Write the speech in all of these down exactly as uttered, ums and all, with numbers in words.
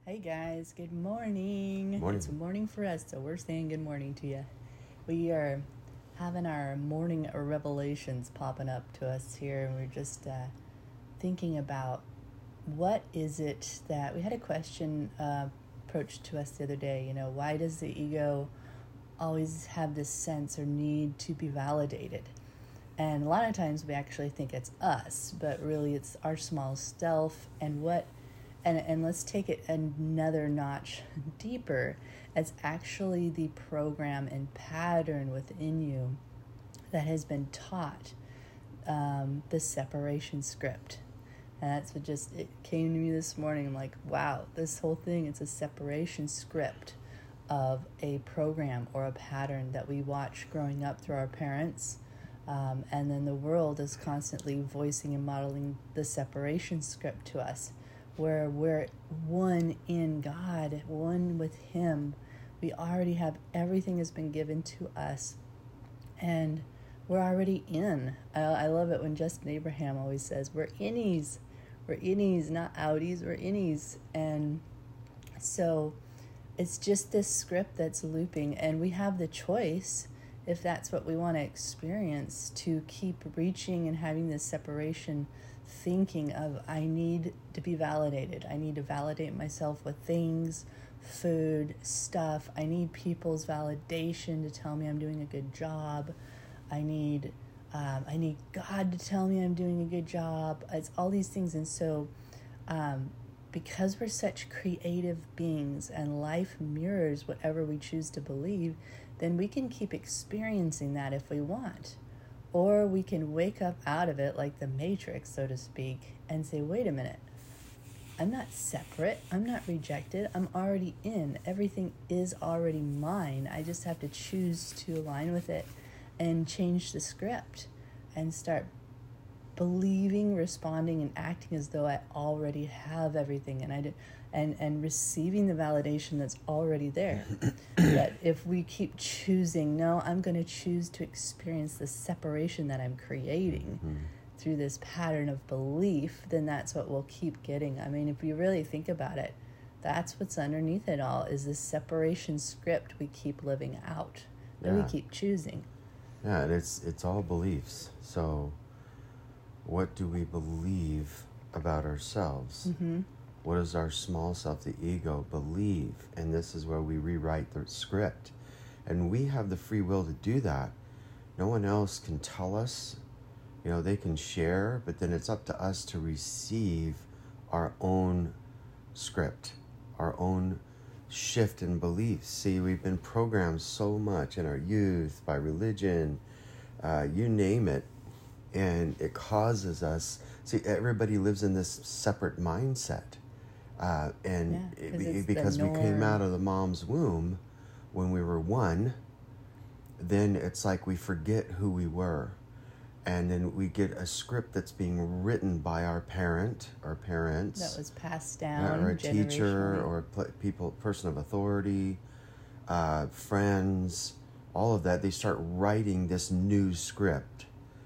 Hey guys, good morning. Morning. It's morning for us, so we're saying good morning to you. We are having our morning revelations popping up to us here, and we're just uh, thinking about what is it that we had a question uh, approached to us the other day. You know, why does the ego always have this sense or need to be validated? And a lot of times we actually think it's us, but really it's our small self and what. And, and let's take it another notch deeper. It's actually the program and pattern within you that has been taught um, the separation script. And that's what just, it came to me this morning. I'm like, wow, this whole thing, it's a separation script of a program or a pattern that we watch growing up through our parents. Um, and then the world is constantly voicing and modeling the separation script to us, where we're one in God, one with Him. We already have, everything has been given to us, and we're already in. I, I love it when Justin Abraham always says, we're innies. We're innies, not outies, we're innies. And so it's just this script that's looping, and we have the choice, if that's what we want to experience, to keep reaching and having this separation thinking of, I need to be validated. I need to validate myself with things, food, stuff. I need people's validation to tell me I'm doing a good job. I need um, I need God to tell me I'm doing a good job. It's all these things. And so um, because we're such creative beings and life mirrors whatever we choose to believe, then we can keep experiencing that if we want. Or we can wake up out of it like the Matrix, so to speak, and say, wait a minute, I'm not separate, I'm not rejected, I'm already in. Everything is already mine. I just have to choose to align with it and change the script and start believing, responding, and acting as though I already have everything, and I do, and and receiving the validation that's already there. That if we keep choosing, no, I'm going to choose to experience the separation that I'm creating mm-hmm. through this pattern of belief, then that's what we'll keep getting. I mean, if you really think about it, that's what's underneath it all, is this separation script we keep living out, that yeah. we keep choosing. Yeah, and it's it's all beliefs. So what do we believe about ourselves? Mm-hmm. What does our small self, the ego, believe? And this is where we rewrite the script. And we have the free will to do that. No one else can tell us. You know, they can share, but then it's up to us to receive our own script, our own shift in beliefs. See, we've been programmed so much in our youth by religion, uh, you name it. And it causes us, see, everybody lives in this separate mindset. Uh, and yeah, it, because we came out of the mom's womb when we were one, then it's like we forget who we were. And then we get a script that's being written by our parent, our parents. That was passed down, uh, or a teacher, or a pl- people, person of authority, uh, friends, all of that. They start writing this new script.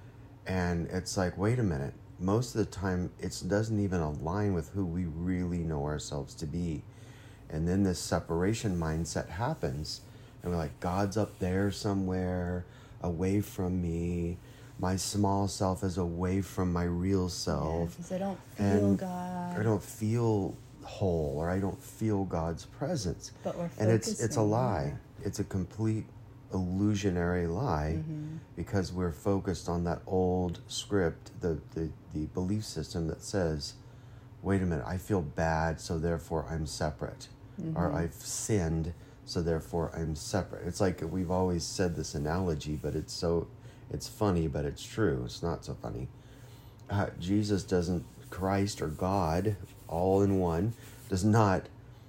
And it's like, wait a minute, most of the time it doesn't even align with who we really know ourselves to be. And then this separation mindset happens, and we're like, God's up there somewhere, away from me. My small self is away from my real self. Because yeah, I don't feel and God. I don't feel whole, or I don't feel God's presence. But we're and it's it's a lie. There. It's a complete illusionary lie, mm-hmm. because we're focused on that old script, the, the, the belief system that says, wait a minute, I feel bad, so therefore I'm separate. Mm-hmm. Or I've sinned, so therefore I'm separate. It's like we've always said this analogy, but it's so, it's funny, but it's true. It's not so funny. Uh, Jesus doesn't, Christ or God, all in one, does not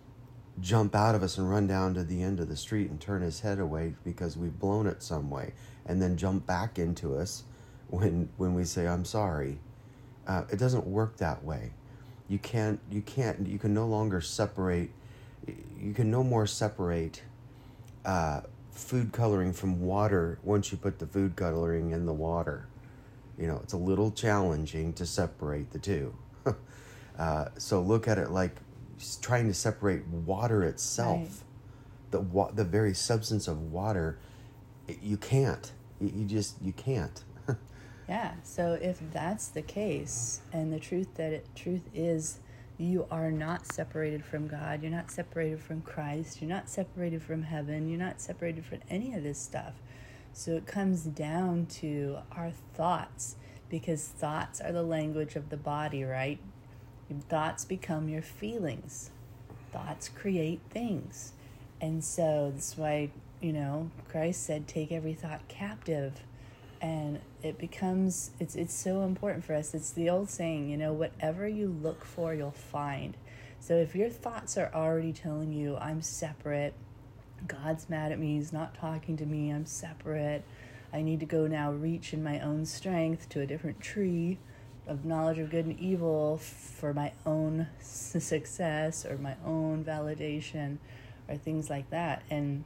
jump out of us and run down to the end of the street and turn his head away because we've blown it some way, and then jump back into us when when we say, I'm sorry. Uh, it doesn't work that way. You can't, you can't, you can no longer separate, you can no more separate uh, food coloring from water once you put the food coloring in the water. You know, it's a little challenging to separate the two. uh, so look at it like trying to separate water itself, Right. the wa- the very substance of water. It, you can't. You, you just you can't. Yeah. So if that's the case, and the truth that it, truth is, you are not separated from God. You're not separated from Christ. You're not separated from heaven. You're not separated from any of this stuff. So it comes down to our thoughts, because thoughts are the language of the body, right? Your thoughts become your feelings. Thoughts create things. And so that's why, you know, Christ said, take every thought captive. And it becomes, it's it's so important for us. It's the old saying, you know, whatever you look for, you'll find. So if your thoughts are already telling you, I'm separate, God's mad at me, he's not talking to me, I'm separate, I need to go now reach in my own strength to a different tree of knowledge of good and evil for my own success or my own validation or things like that. And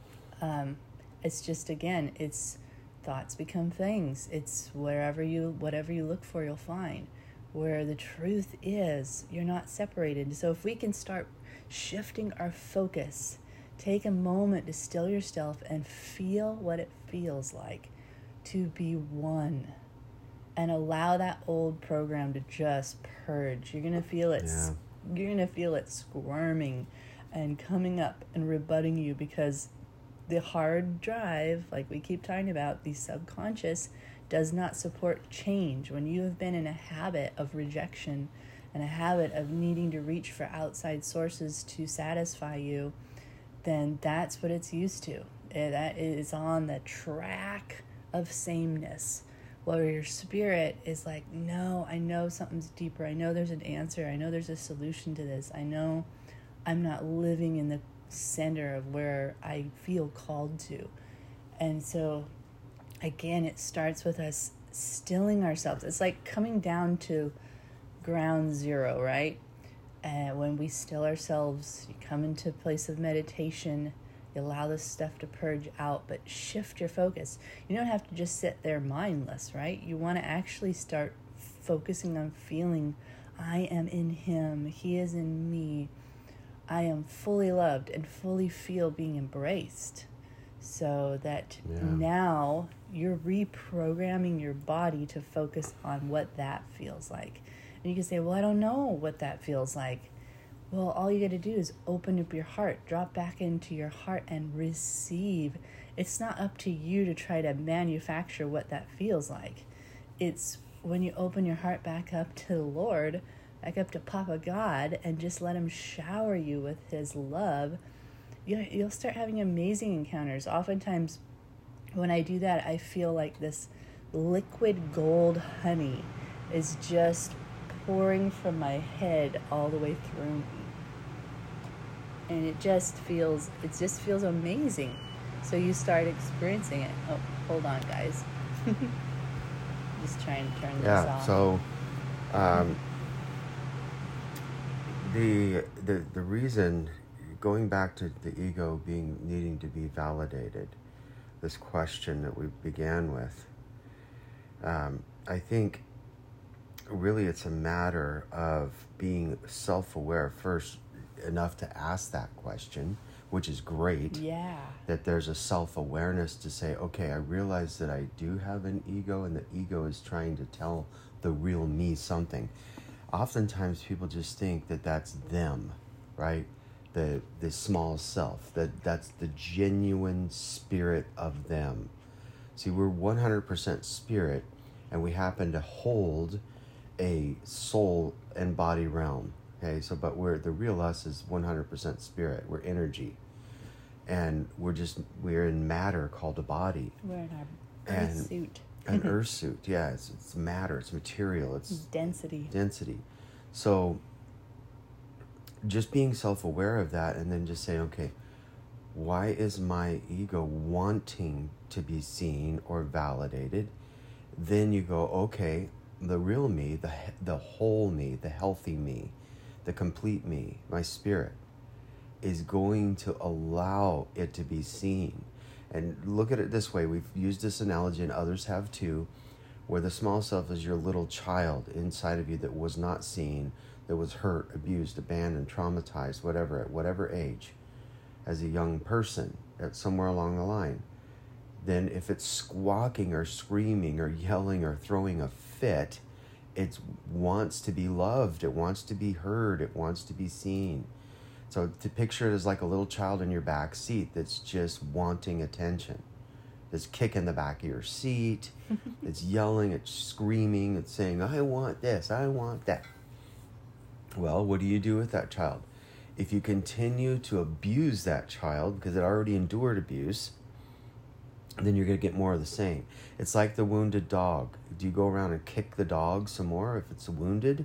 um, it's just, again, it's thoughts become things. It's wherever you, whatever you look for, you'll find. Where the truth is, you're not separated. So if we can start shifting our focus, take a moment to still yourself and feel what it feels like to be one, and allow that old program to just purge. You're gonna feel it. Yeah. You're gonna feel it squirming and coming up and rebutting you, because the hard drive, like we keep talking about, the subconscious, does not support change. When you have been in a habit of rejection and a habit of needing to reach for outside sources to satisfy you, then that's what it's used to. That is on the track of sameness, where your spirit is like, no, I know something's deeper. I know there's an answer. I know there's a solution to this. I know I'm not living in the center of where I feel called to. And so again, it starts with us stilling ourselves. It's like coming down to ground zero, right? And when we still ourselves, you come into a place of meditation, you allow this stuff to purge out, but shift your focus. You don't have to just sit there mindless, right? You want to actually start focusing on feeling, I am in him, he is in me. I am fully loved and fully feel being embraced. So that Yeah. now you're reprogramming your body to focus on what that feels like. And you can say, well, I don't know what that feels like. Well, all you got to do is open up your heart, drop back into your heart and receive. It's not up to you to try to manufacture what that feels like. It's when you open your heart back up to the Lord, back up to Papa God, and just let him shower you with his love, you'll start having amazing encounters. Oftentimes, when I do that, I feel like this liquid gold honey is just pouring from my head all the way through me. And it just feels, it just feels amazing. So you start experiencing it. Oh, hold on, guys. Just trying to turn this Yeah. off. So, um, the the the reason, going back to the ego being needing to be validated, this question that we began with, um, I think really it's a matter of being self-aware first enough to ask that question, which is great. Yeah. That there's a self-awareness to say, okay, I realize that I do have an ego, and the ego is trying to tell the real me something. Oftentimes people just think that that's them, right? The the small self, that that's the genuine spirit of them. See, we're one hundred percent spirit, and we happen to hold a soul and body realm. Okay, so but we're the real us is one hundred percent spirit. We're energy, and we're just we're in matter called a body. We're in our earth And suit. An earth suit, yeah, it's, it's matter, it's material, it's Density. density. So just being self-aware of that, and then just saying, okay, why is my ego wanting to be seen or validated? Then you go, okay, the real me, the the whole me, the healthy me, the complete me, my spirit, is going to allow it to be seen. And look at it this way. We've used this analogy, and others have too, where the small self is your little child inside of you that was not seen, that was hurt, abused, abandoned, traumatized, whatever, at whatever age, as a young person, at somewhere along the line, then if it's squawking or screaming or yelling or throwing a fit, it wants to be loved, it wants to be heard, it wants to be seen. So to picture it as like a little child in your back seat that's just wanting attention. It's kicking the back of your seat, it's yelling, it's screaming, it's saying, I want this, I want that. Well, what do you do with that child? If you continue to abuse that child, because it already endured abuse, then you're going to get more of the same. It's like the wounded dog. Do you go around and kick the dog some more if it's wounded?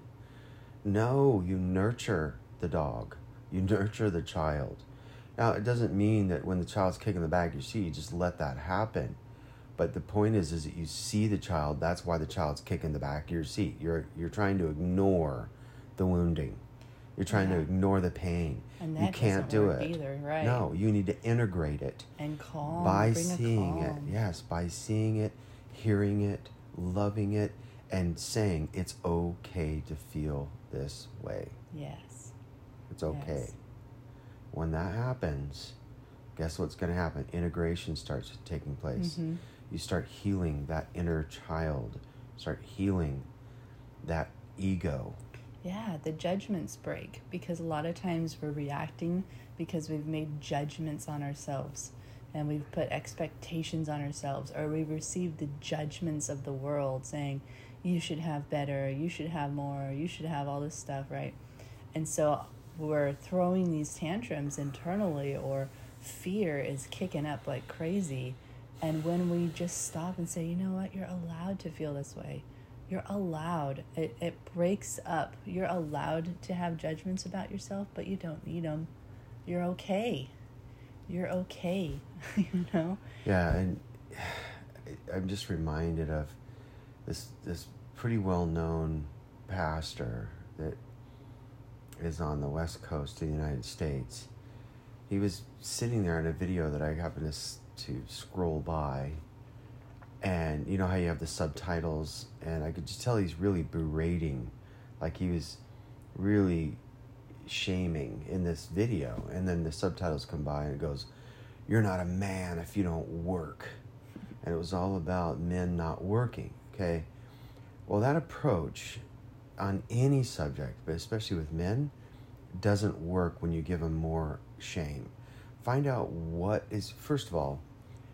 No, you nurture the dog. You nurture the child. Now, it doesn't mean that when the child's kicking the back of your seat, you just let that happen. But the point is, is that you see the child. That's why the child's kicking the back of your seat. You're you're trying to ignore the wounding. You're trying yeah. to ignore the pain. And that you can't do work it either, right? No, you need to integrate it. And calm. By bring seeing a it. calm. Yes, by seeing it, hearing it, loving it, and saying it's okay to feel this way. Yes. It's okay. Yes. When that happens, guess what's going to happen? Integration starts taking place. Mm-hmm. You start healing that inner child. Start healing that ego. Yeah, the judgments break, because a lot of times we're reacting because we've made judgments on ourselves and we've put expectations on ourselves, or we've received the judgments of the world saying, you should have better, you should have more, you should have all this stuff, right? And so we're throwing these tantrums internally, or fear is kicking up like crazy. And when we just stop and say, you know what, you're allowed to feel this way. You're allowed. It, it breaks up. You're allowed to have judgments about yourself, but you don't need them. You're okay. You're okay, you know? Yeah, and I'm just reminded of this this pretty well-known pastor that is on the west coast of the United States. He was sitting there in a video that I happened to, to scroll by, and you know how you have the subtitles, and I could just tell he's really berating, like he was really shaming in this video, and then the subtitles come by and it goes, you're not a man if you don't work. And it was all about men not working, okay? Well, that approach on any subject, but especially with men, doesn't work when you give them more shame. Find out what is, first of all,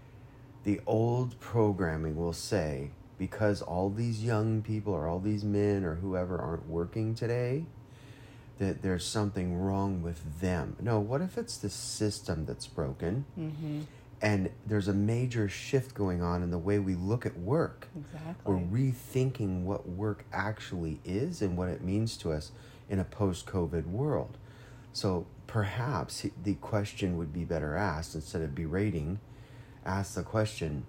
the old programming will say, because all these young people or all these men or whoever aren't working today, that there's something wrong with them. No, what if it's the system that's broken? Mm-hmm. And there's a major shift going on in the way we look at work. Exactly. We're rethinking what work actually is and what it means to us in a post-COVID world. So perhaps the question would be better asked, instead of berating, ask the question,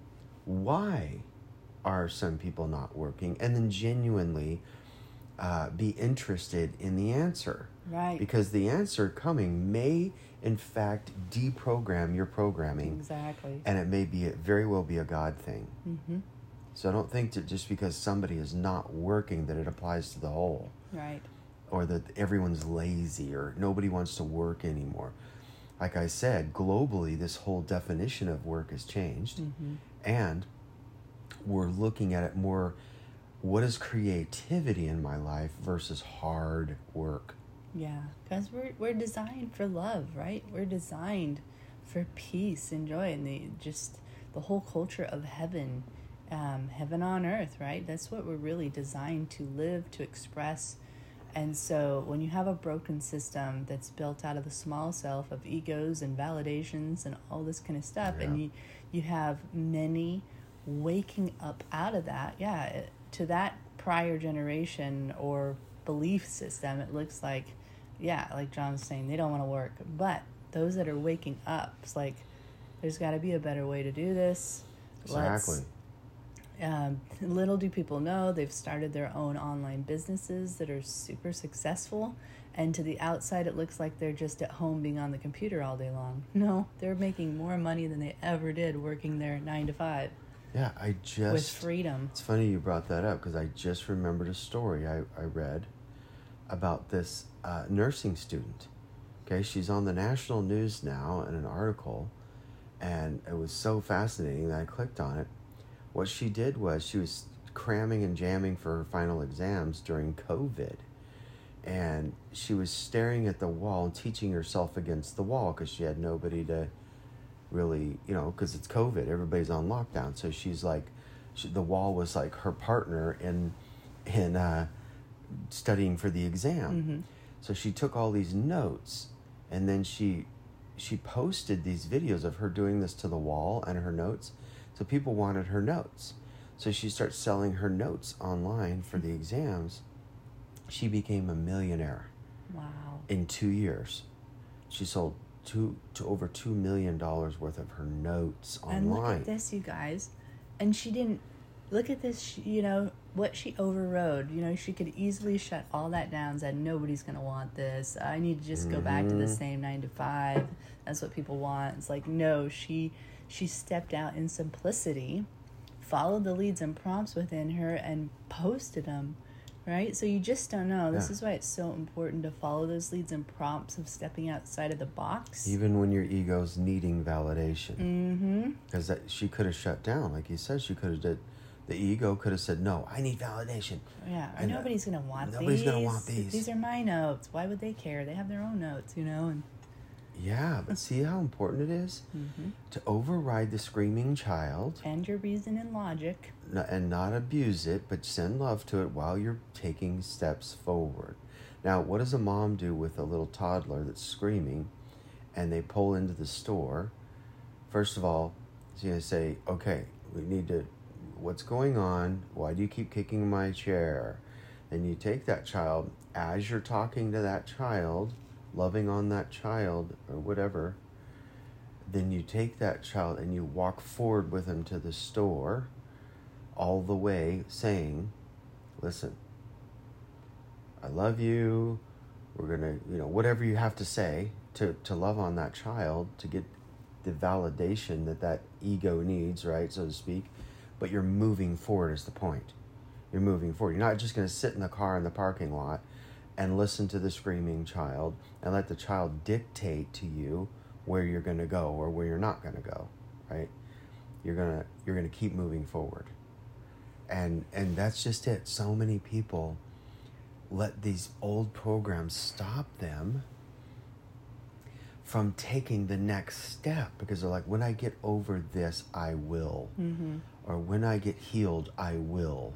why are some people not working? And then genuinely uh, be interested in the answer. Right. Because the answer coming may, in fact, deprogram your programming. Exactly. And it may be, it very well be a God thing. Mm-hmm. So don't think that just because somebody is not working that it applies to the whole. Right. Or that everyone's lazy or nobody wants to work anymore. Like I said, globally, this whole definition of work has changed. Mm-hmm. And we're looking at it more, what is creativity in my life versus hard work? Yeah, because we're we're designed for love, right? We're designed for peace and joy, and the just the whole culture of heaven, um, heaven on earth, right? That's what we're really designed to live, to express. And so when you have a broken system that's built out of the small self of egos and validations and all this kind of stuff, Yeah. and you you have many waking up out of that, yeah, it, to that prior generation or belief system, it looks like, yeah, like John was saying, they don't want to work. But those that are waking up, it's like, there's got to be a better way to do this. Exactly. Let's, um, little do people know, they've started their own online businesses that are super successful. And to the outside, it looks like they're just at home being on the computer all day long. No, they're making more money than they ever did working their nine to five. Yeah, I just... With freedom. It's funny you brought that up, because I just remembered a story I, I read about this uh, nursing student. Okay, she's on the national news now in an article, and it was so fascinating that I clicked on it. What she did was she was cramming and jamming for her final exams during COVID, and she was staring at the wall and teaching herself against the wall because she had nobody to really, you know, because it's COVID, everybody's on lockdown. So she's like, she, the wall was like her partner in in uh, studying for the exam. Mm-hmm. So she took all these notes, and then she she posted these videos of her doing this to the wall and her notes. So people wanted her notes. So she starts selling her notes online for the exams. She became a millionaire. Wow. In two years. She sold two to over two million dollars worth of her notes online. And look at this, you guys. And she didn't, look at this, she, you know, what she overrode. You know, she could easily shut all that down, said, nobody's going to want this. I need to just mm-hmm. go back to the same nine to five. That's what people want. It's like, no, she she stepped out in simplicity, followed the leads and prompts within her, and posted them. Right? So you just don't know. This yeah. is why it's so important to follow those leads and prompts of stepping outside of the box. Even when your ego's needing validation. Mm-hmm. Because that she could have shut down. Like you said, she could have did. The ego could have said, no, I need validation. Yeah, and nobody's going to want nobody's these. Nobody's going to want these. These are my notes. Why would they care? They have their own notes, you know? And yeah, but see how important it is mm-hmm. to override the screaming child. And your reason and logic. And not abuse it, but send love to it while you're taking steps forward. Now, what does a mom do with a little toddler that's screaming and they pull into the store? First of all, she's going to say, okay, we need to, what's going on? Why do you keep kicking my chair? Then you take that child, as you're talking to that child, loving on that child or whatever, then you take that child and you walk forward with him to the store, all the way saying, listen, I love you. We're going to, you know, whatever you have to say to, to love on that child, to get the validation that that ego needs, right, so to speak. But you're moving forward is the point. You're moving forward. You're not just going to sit in the car in the parking lot and listen to the screaming child and let the child dictate to you where you're going to go or where you're not going to go, right? You're going to you're going to keep moving forward. And and that's just it. So many people let these old programs stop them from taking the next step because they're like, when I get over this, I will. Mm-hmm. Or when I get healed, I will.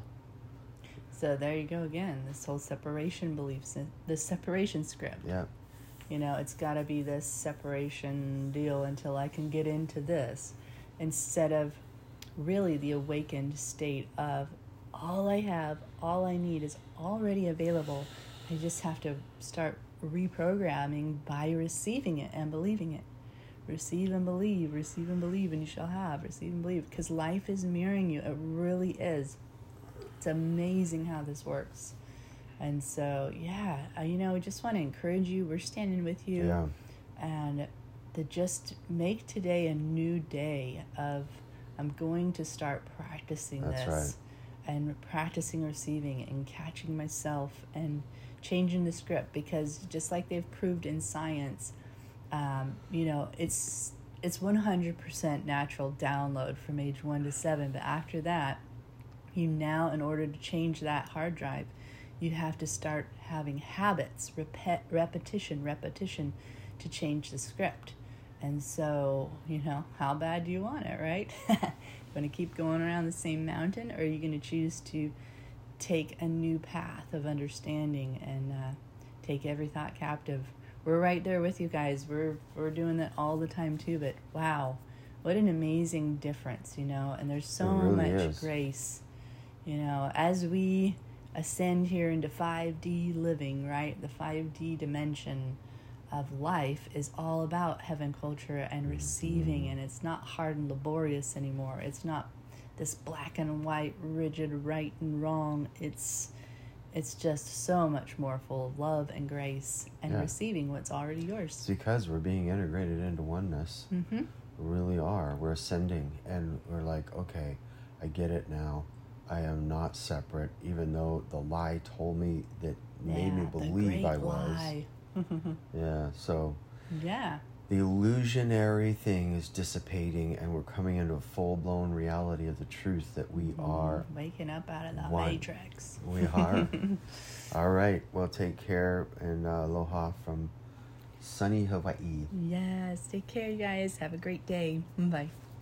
So there you go again, this whole separation beliefs, the separation script. Yeah. You know, it's got to be this separation deal until I can get into this, instead of really the awakened state of all I have, all I need is already available. I just have to start reprogramming by receiving it and believing it. Receive and believe, receive and believe, and you shall have. Receive and believe, because life is mirroring you. It really is. It's amazing how this works. And so, yeah, uh, you know, we just want to encourage you. We're standing with you. Yeah. And to just make today a new day of, I'm going to start practicing That's this. Right. And practicing receiving and catching myself and changing the script. Because just like they've proved in science, um, you know, it's it's one hundred percent natural download from age one to seven. But after that, you now, in order to change that hard drive, you have to start having habits, repet, repetition, repetition to change the script. And so, you know, how bad do you want it, right? You want to keep going around the same mountain, or are you going to choose to take a new path of understanding and uh, take every thought captive? We're right there with you guys. We're we're doing that all the time too, but wow, what an amazing difference, you know, and there's so really much is. grace, you know, as we ascend here into five D living, right? The five D dimension of life is all about heaven culture and receiving, and it's not hard and laborious anymore. It's not this black and white, rigid right and wrong. It's it's just so much more full of love and grace and yeah. receiving what's already yours. It's because we're being integrated into oneness. Mm-hmm. We really are. We're ascending, and we're like, okay, I get it now. I am not separate, even though the lie told me that made yeah, me believe the I great was. lie. Yeah, so Yeah. the illusionary thing is dissipating, and we're coming into a full-blown reality of the truth that we are waking up out of the one. matrix. We are. All right. Well, take care, and uh, aloha from sunny Hawaii. Yes. Take care, you guys. Have a great day. Bye.